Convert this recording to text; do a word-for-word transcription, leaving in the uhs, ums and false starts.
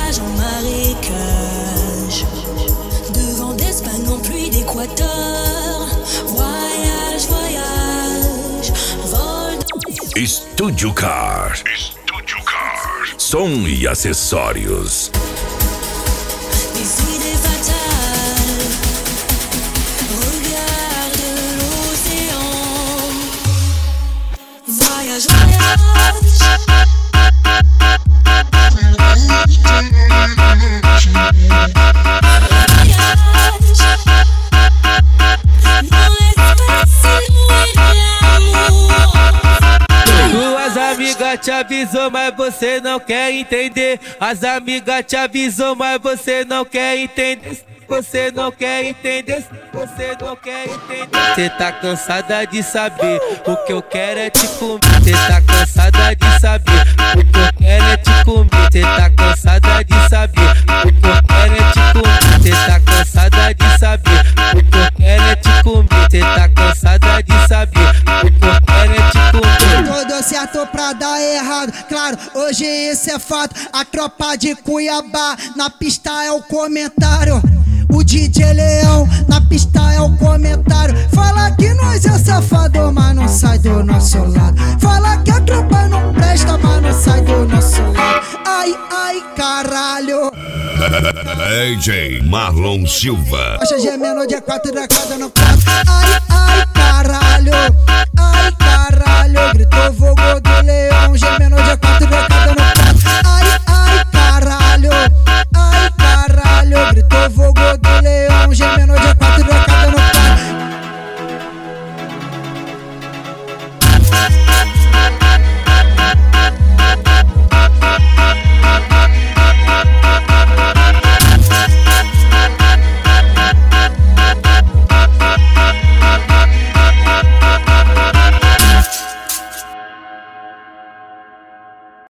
voyage en marécage, devant d'Espagne en pluie d'Équateur. Voyage, voyage, vol dans les... Estúdio Car. Estúdio Car. Som e acessórios. Des idées fatales, regarde l'océan. Voyage, voyage. Suas amigas te avisou, mas você não quer entender. As amigas te avisou, mas você não quer entender. Você não quer entender, você não quer entender. Cê tá cansada de saber, o que eu quero é te comer. Cê tá cansada de saber, o que eu quero é te comer. Cê tá cansada de saber, o que eu quero é te comer. Cê tá cansada de saber, o que eu quero é te comer. Cê tá cansada de saber, o que eu quero é te comer. Tudo certo pra dar errado, claro, hoje isso é fato. A tropa de Cuiabá, na pista é o comentário. O D J Leão, na pista é o comentário. Fala que nós é safado, mas não sai do nosso lado. Fala que a tropa não presta, mas não sai do nosso lado. Ai, ai, caralho. D J Marlon Silva. Baixa gemendo dia quatro da casa no prato. Ai, ai, caralho. Ai, caralho. Gritou fogo do leão, gemendo dia